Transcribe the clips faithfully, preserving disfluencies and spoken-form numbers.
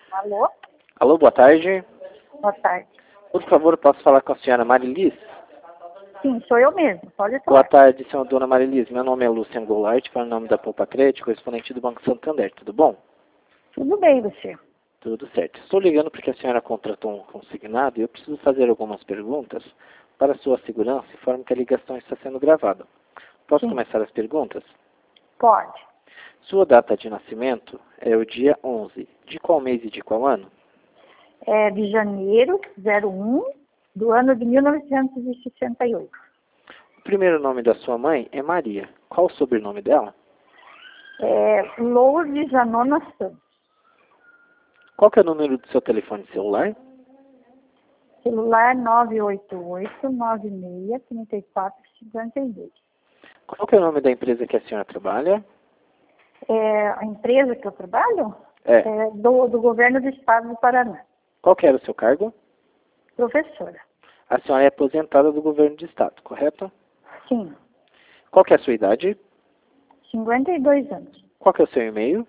Alô? Alô, boa tarde. Boa tarde. Por favor, posso falar com a senhora Marilis? Sim, sou eu mesmo. Pode Boa falar. tarde, senhora dona Marilis. Meu nome é Luciano Goulart, para o nome da Poupa Crédito, correspondente do Banco Santander. Tudo bom? Tudo bem, você? Tudo certo. Estou ligando porque a senhora contratou um consignado e eu preciso fazer algumas perguntas para sua segurança, de forma que a ligação está sendo gravada. Posso Sim. começar as perguntas? Pode. Sua data de nascimento é o dia onze. De qual mês e de qual ano? É de janeiro, zero um, do ano de mil novecentos e sessenta e oito. O primeiro nome da sua mãe é Maria. Qual o sobrenome dela? É Lourdes Anona Santos. Qual que é o número do seu telefone celular? Celular nove oito oito, nove seis, três quatro cinco dois. Qual que é o nome da empresa que a senhora trabalha? É a empresa que eu trabalho? É. É do, do governo do estado do Paraná. Qual que era o seu cargo? Professora. A senhora é aposentada do governo do estado, correto? Sim. Qual que é a sua idade? cinquenta e dois anos. Qual que é o seu e-mail?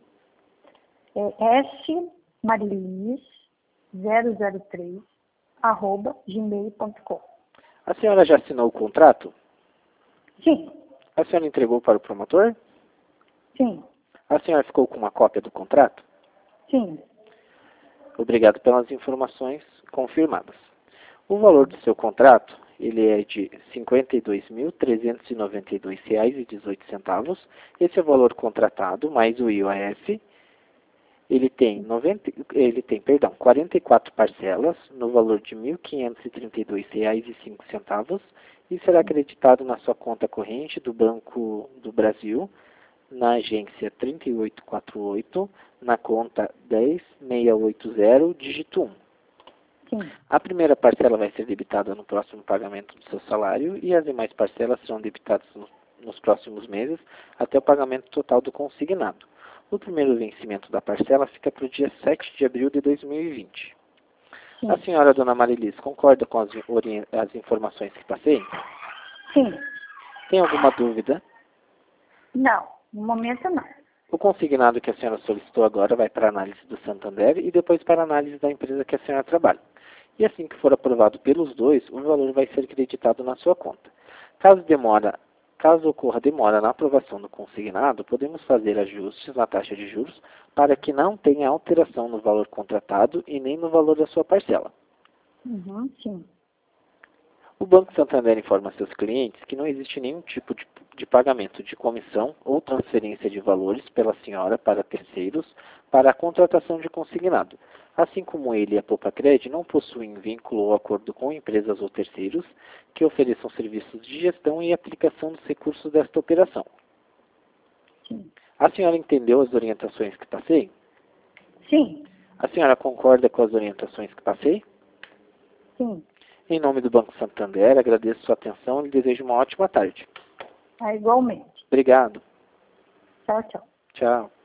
É smarilis zero zero três arroba gmail ponto com. A senhora já assinou o contrato? Sim, A senhora entregou para o promotor? sim, A senhora ficou com uma cópia do contrato? sim. Obrigado pelas informações confirmadas. O valor do seu contrato, ele é de cinquenta e dois mil, trezentos e noventa e dois reais e dezoito centavos. Esse é o valor contratado, mais o I O F. Ele tem, noventa, ele tem, perdão, quarenta e quatro parcelas, no valor de mil quinhentos e trinta e dois reais e cinco centavos, e será acreditado na sua conta corrente do Banco do Brasil, na agência trinta e oito quarenta e oito, na conta dez mil seiscentos e oitenta, dígito um. Sim. A primeira parcela vai ser debitada no próximo pagamento do seu salário e as demais parcelas serão debitadas no, nos próximos meses até o pagamento total do consignado. O primeiro vencimento da parcela fica para o dia sete de abril de dois mil e vinte. Sim. A senhora, dona Marilis, concorda com as, as informações que passei? Sim. Tem alguma dúvida? Não, no momento não. O consignado que a senhora solicitou agora vai para a análise do Santander e depois para a análise da empresa que a senhora trabalha. E assim que for aprovado pelos dois, o valor vai ser creditado na sua conta. Caso, demora, caso ocorra demora na aprovação do consignado, podemos fazer ajustes na taxa de juros para que não tenha alteração no valor contratado e nem no valor da sua parcela. Uhum, sim. O Banco Santander informa seus clientes que não existe nenhum tipo de, de pagamento de comissão ou transferência de valores pela senhora para terceiros para a contratação de consignado. Assim como ele e a Poupa Crédito não possuem vínculo ou acordo com empresas ou terceiros que ofereçam serviços de gestão e aplicação dos recursos desta operação. Sim. A senhora entendeu as orientações que passei? Sim. A senhora concorda com as orientações que passei? Sim. Em nome do Banco Santander, agradeço sua atenção e lhe desejo uma ótima tarde. Ah, igualmente. Obrigado. Tchau, tchau. Tchau.